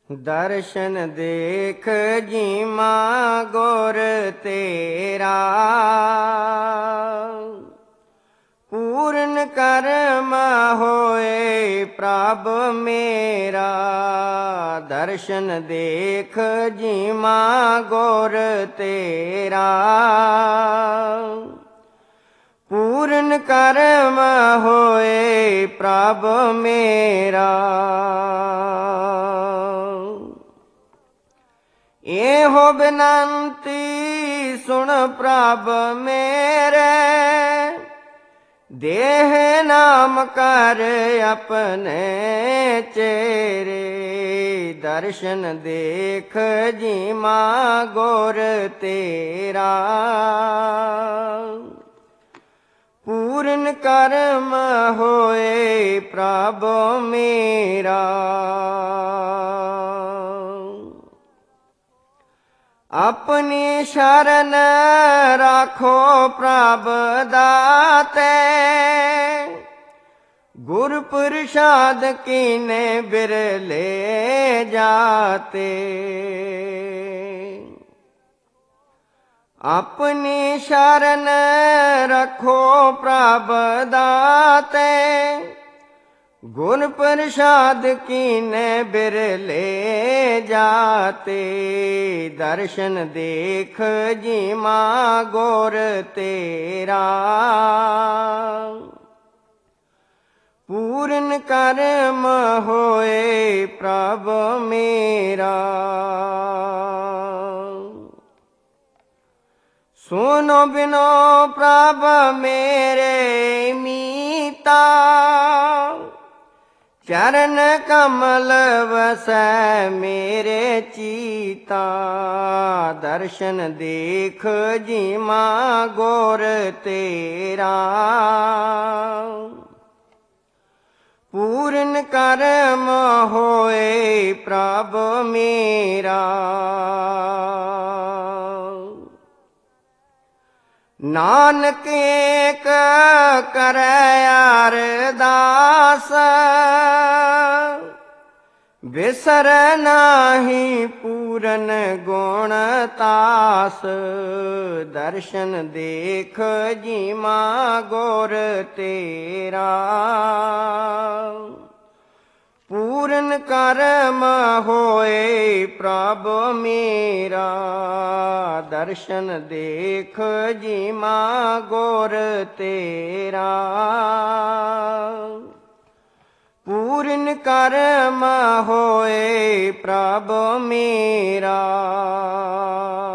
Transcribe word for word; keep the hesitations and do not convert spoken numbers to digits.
दर्शन देख जीमा गुर तेरा, पूर्ण कर्म होए प्रभ मेरा। दर्शन देख जीमा गुर तेरा, पूर्ण कर्म होए प्रभ मेरा। एहो बिनती सुन प्रभ मेरे, देह नाम कर अपने चेरे। दर्शन देख जीमा गुर तेरा, पूर्ण कर्म होए प्रभ मेरा। अपनी शरण राखो प्रभ दाते, गुर प्रसाद कीने बिरले जाते। अपनी शरण रखो प्रभ दाते, गुर प्रसाद कीने बिरले जाते। दर्शन देख जीमा गुर तेरा, पूर्ण कर्म होए प्रभ मेरा। सुनो बिनो प्रभ मेरे मीता, चरण कमल वसै मेरे चीता। दर्शन देख जीमा गुर तेरा, पूर्ण कर्म होए प्रभ मेरा। नानक एक करै अरदास, बिसर नाही पूरन गुण तास। दर्शन देख जीमा गुर तेरा, पूर्ण कर्म होए प्रभ मेरा। दर्शन देख जीमा गुर तेरा, पूर्ण कर्म होए प्रभ मेरा।